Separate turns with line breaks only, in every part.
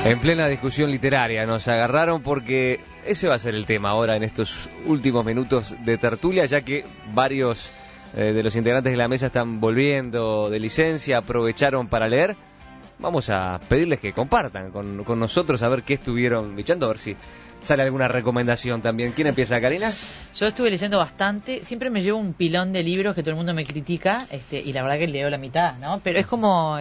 En plena discusión literaria nos agarraron porque ese va a ser el tema ahora en estos últimos minutos de tertulia, ya que varios de los integrantes de la mesa están volviendo de licencia, aprovecharon para leer. Vamos a pedirles que compartan con nosotros a ver qué estuvieron echando, a ver si sale alguna recomendación también. ¿Quién empieza, Karina?
Yo estuve leyendo bastante, siempre me llevo un pilón de libros que todo el mundo me critica, y la verdad que leo la mitad, ¿no? Pero es como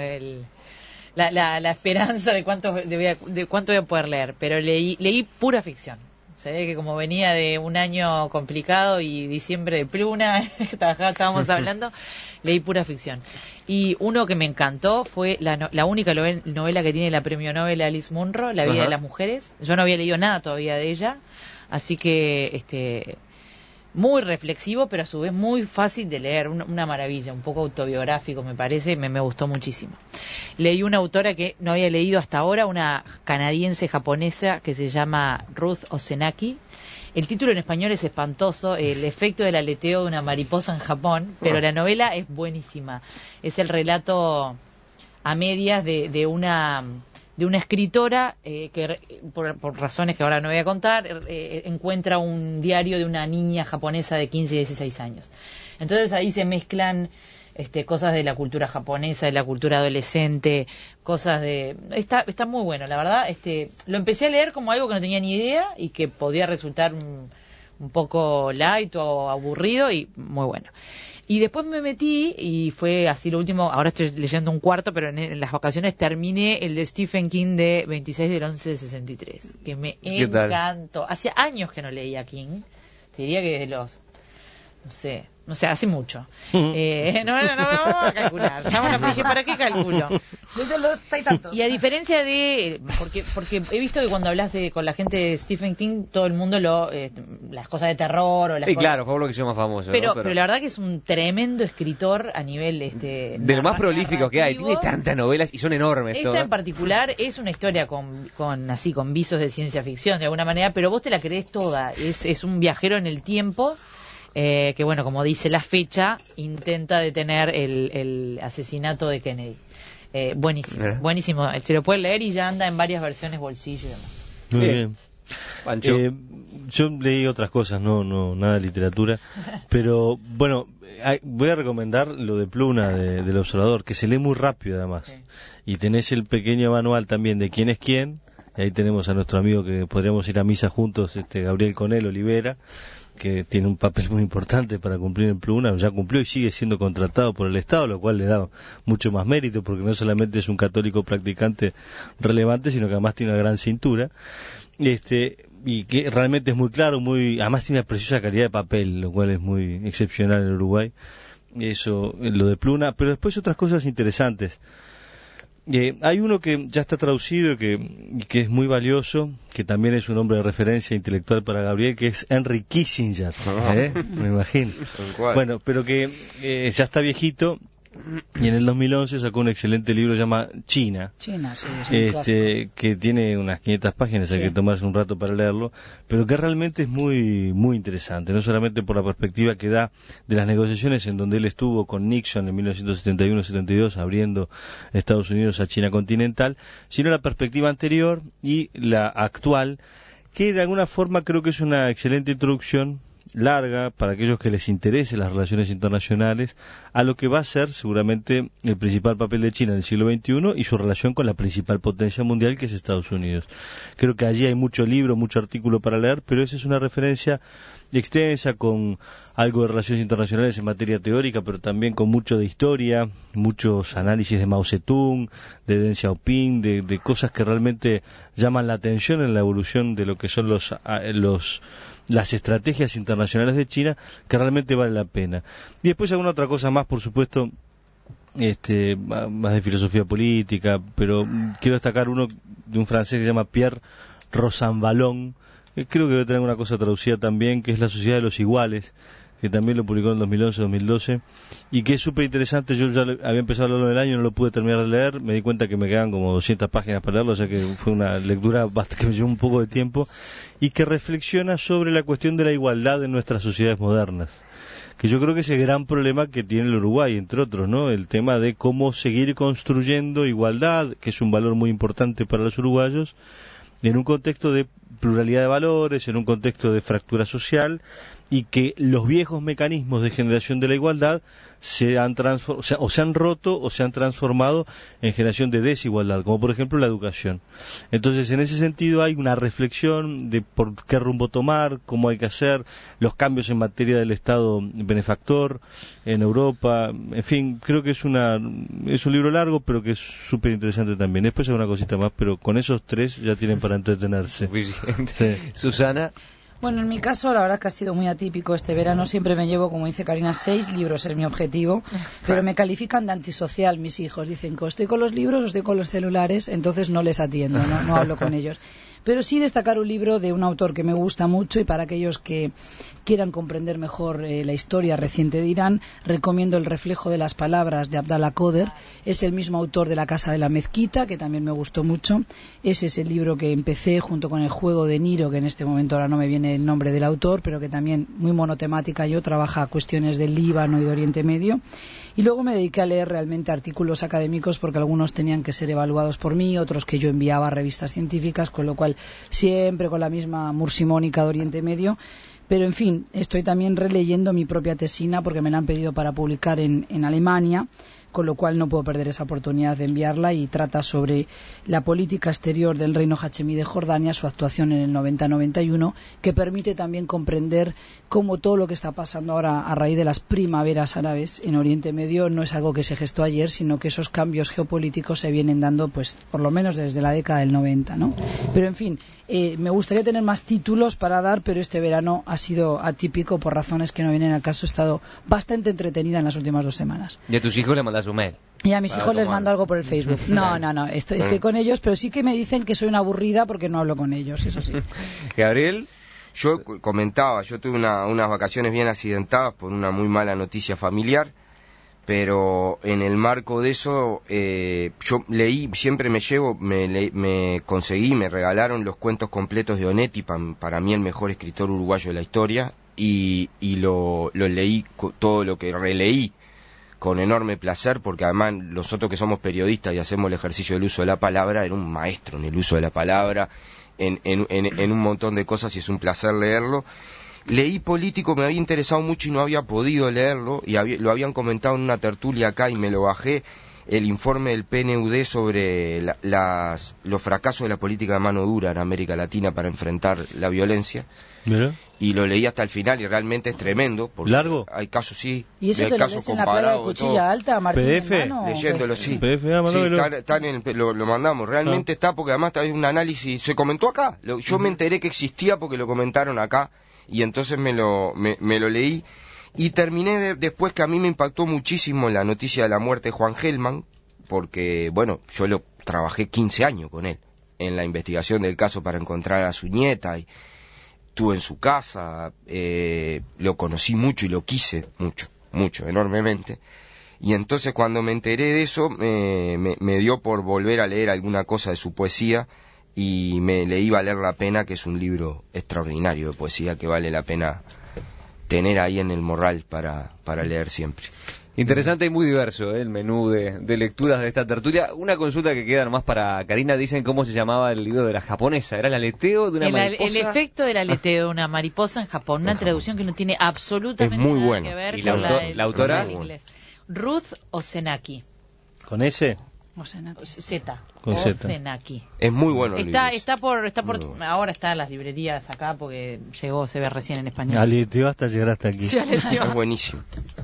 la esperanza de cuánto voy a poder leer. Pero leí pura ficción. Se ve que como venía de un año complicado y diciembre de pluna, estábamos hablando, leí pura ficción. Y uno que me encantó fue la única novela que tiene la premio Nobel Alice Munro, La vida de las mujeres. Yo no había leído nada todavía de ella, así que muy reflexivo, pero a su vez muy fácil de leer, una maravilla, un poco autobiográfico me parece, me gustó muchísimo. Leí una autora que no había leído hasta ahora, una canadiense japonesa que se llama Ruth Ozenaki. El título en español es espantoso, El efecto del aleteo de una mariposa en Japón, pero la novela es buenísima. Es el relato a medias de una escritora que por razones que ahora no voy a contar, encuentra un diario de una niña japonesa de 15 y 16 años. Entonces ahí se mezclan cosas de la cultura japonesa, de la cultura adolescente, cosas de... Está muy bueno, la verdad. Lo empecé a leer como algo que no tenía ni idea y que podía resultar un poco light o aburrido, y muy bueno. Y después me metí, y fue así lo último, ahora estoy leyendo un cuarto, pero en las vacaciones terminé el de Stephen King de 26 del 11 de 63, que me encantó. Hace años que no leía King, te diría que desde los, no sé, hace mucho. No vamos a calcular. Dije, ¿para qué calculo?
Desde los tantos.
Y a diferencia de... Porque he visto que cuando hablas con la gente de Stephen King, todo el mundo las cosas de terror o las cosas...
claro, fue lo que hizo más famoso.
Pero la verdad que es un tremendo escritor a nivel...
de lo más prolífico que hay. Tiene tantas novelas y son enormes.
Esta en particular es una historia con visos de ciencia ficción, de alguna manera, pero vos te la creés toda. Es un viajero en el tiempo... que bueno, como dice la fecha, intenta detener el asesinato de Kennedy. Buenísimo. Se lo puede leer y ya anda en varias versiones bolsillo y demás.
Muy bien.
Pancho.
Yo leí otras cosas, no nada de literatura, pero bueno, voy a recomendar lo de Pluna del Observador, que se lee muy rápido además. Sí. Y tenés el pequeño manual también de quién es quién. Y ahí tenemos a nuestro amigo que podríamos ir a misa juntos, Gabriel Conel Olivera, que tiene un papel muy importante para cumplir en Pluna, ya cumplió y sigue siendo contratado por el Estado, lo cual le da mucho más mérito, porque no solamente es un católico practicante relevante, sino que además tiene una gran cintura, y que realmente es muy claro, además tiene una preciosa calidad de papel, lo cual es muy excepcional en Uruguay. Eso, lo de Pluna, pero después otras cosas interesantes. Hay uno que ya está traducido y que es muy valioso, que también es un hombre de referencia intelectual para Gabriel, que es Henry Kissinger, me imagino. Bueno, pero que ya está viejito, y en el 2011 sacó un excelente libro que se llama China,
sí, es
que tiene unas 500 páginas, hay que tomarse un rato para leerlo, pero que realmente es muy muy interesante, no solamente por la perspectiva que da de las negociaciones en donde él estuvo con Nixon en 1971-72 abriendo Estados Unidos a China continental, sino la perspectiva anterior y la actual, que de alguna forma creo que es una excelente introducción larga para aquellos que les interesen las relaciones internacionales a lo que va a ser seguramente el principal papel de China en el siglo XXI y su relación con la principal potencia mundial, que es Estados Unidos. Creo que allí hay mucho libro, mucho artículo para leer, pero esa es una referencia extensa con algo de relaciones internacionales en materia teórica, pero también con mucho de historia, muchos análisis de Mao Zedong, de Deng Xiaoping, de cosas que realmente llaman la atención en la evolución de lo que son las estrategias internacionales de China, que realmente vale la pena. Y después alguna otra cosa más, por supuesto, más de filosofía política, pero quiero destacar uno de un francés que se llama Pierre Rosanvallon, que creo que debe tener una cosa traducida también, que es La sociedad de los iguales, que también lo publicó en 2011-2012, y que es súper interesante. Yo ya había empezado a leerlo en el año, no lo pude terminar de leer, me di cuenta que me quedan como 200 páginas para leerlo, o sea que fue una lectura que me llevó un poco de tiempo, y que reflexiona sobre la cuestión de la igualdad en nuestras sociedades modernas, que yo creo que es el gran problema que tiene el Uruguay, entre otros, ¿no? El tema de cómo seguir construyendo igualdad, que es un valor muy importante para los uruguayos, en un contexto de pluralidad de valores, en un contexto de fractura social, y que los viejos mecanismos de generación de la igualdad se han roto o se han transformado en generación de desigualdad, como por ejemplo la educación. Entonces, en ese sentido hay una reflexión de por qué rumbo tomar, cómo hay que hacer, los cambios en materia del Estado benefactor en Europa, en fin, creo que es un libro largo, pero que es súper interesante también. Después hay una cosita más, pero con esos tres ya tienen para entretenerse.
Suficiente.
Sí.
Susana.
Bueno, en mi caso, la verdad que ha sido muy atípico este verano. Siempre me llevo, como dice Karina, 6 libros, es mi objetivo. Pero me califican de antisocial mis hijos. Dicen que o estoy con los libros o estoy con los celulares, entonces no les atiendo, no hablo con ellos. Pero sí destacar un libro de un autor que me gusta mucho, y para aquellos que quieran comprender mejor la historia reciente de Irán, recomiendo El reflejo de las palabras de Abdallah Koder. Es el mismo autor de La casa de la mezquita, que también me gustó mucho. Ese es el libro que empecé junto con El juego de Niro, que en este momento ahora no me viene el nombre del autor, pero que también muy monotemática trabaja cuestiones del Líbano y de Oriente Medio. Y luego me dediqué a leer realmente artículos académicos, porque algunos tenían que ser evaluados por mí, otros que yo enviaba a revistas científicas, con lo cual siempre con la misma mursimónica de Oriente Medio. Pero, en fin, estoy también releyendo mi propia tesina, porque me la han pedido para publicar en Alemania, con lo cual no puedo perder esa oportunidad de enviarla, y trata sobre la política exterior del reino hachemí de Jordania, su actuación en el 90-91, que permite también comprender cómo todo lo que está pasando ahora a raíz de las primaveras árabes en Oriente Medio no es algo que se gestó ayer, sino que esos cambios geopolíticos se vienen dando, pues, por lo menos desde la década del 90, ¿no? Pero, en fin, me gustaría tener más títulos para dar, pero este verano ha sido atípico por razones que no vienen al caso. He estado bastante entretenida en las últimas 2 semanas.
¿Y a tus hijos le mandas un mail?
Y a mis hijos les mando algo por el Facebook. No, estoy con ellos, pero sí que me dicen que soy una aburrida porque no hablo con ellos, eso sí.
Gabriel.
Yo comentaba, yo tuve unas vacaciones bien accidentadas por una muy mala noticia familiar, pero en el marco de eso yo leí, siempre me conseguí, me regalaron los cuentos completos de Onetti, para mí el mejor escritor uruguayo de la historia, y lo leí, todo lo que releí con enorme placer, porque además nosotros que somos periodistas y hacemos el ejercicio del uso de la palabra, era un maestro en el uso de la palabra, en un montón de cosas, y es un placer leerlo. Leí Político, me había interesado mucho y no había podido leerlo, y lo habían comentado en una tertulia acá y me lo bajé, el informe del PNUD sobre los fracasos de la política de mano dura en América Latina para enfrentar la violencia.
¿Mira?
Y lo leí hasta el final y realmente es tremendo. Porque
¿Largo?
Hay casos, sí.
¿Y eso
hay
te lo
casos
lees en la playa de Cuchilla Alta, Martín?
PDF,
leyéndolo, sí.
PDF,
Sí, lo mandamos. Realmente está, porque además hay un análisis, se comentó acá. Yo me enteré que existía porque lo comentaron acá, y entonces me lo leí. Y terminé después, que a mí me impactó muchísimo la noticia de la muerte de Juan Gelman, porque, bueno, yo trabajé 15 años con él en la investigación del caso para encontrar a su nieta, y estuve en su casa, lo conocí mucho y lo quise mucho, enormemente. Y entonces cuando me enteré de eso, me dio por volver a leer alguna cosa de su poesía, y me leí Valer la Pena, que es un libro extraordinario de poesía que vale la pena tener ahí en el morral para leer siempre.
Interesante y muy diverso el menú de lecturas de esta tertulia. Una consulta que queda nomás para Karina. Dicen cómo se llamaba el libro de la japonesa. ¿Era el aleteo de una mariposa?
El efecto del aleteo de una mariposa en Japón. Una traducción que no tiene absolutamente nada que ver con
la autora.
Inglés. Ruth Ozenaki.
¿Con S?
Z.
Con Z.
Ozenaki.
Es muy bueno el libro.
Ahora está en las librerías acá, porque se ve recién en español.
Aleteó hasta llegar hasta aquí.
Sí, aleteó.
Es buenísimo.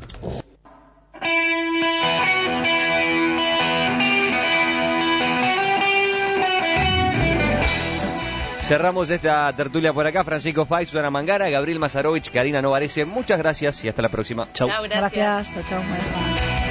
Cerramos esta tertulia por acá. Francisco Fay, Susana Mangara, Gabriel Mazarovich, Karina Novarese. Muchas gracias y hasta la próxima. Chau.
Chau, gracias.
Gracias. Chao.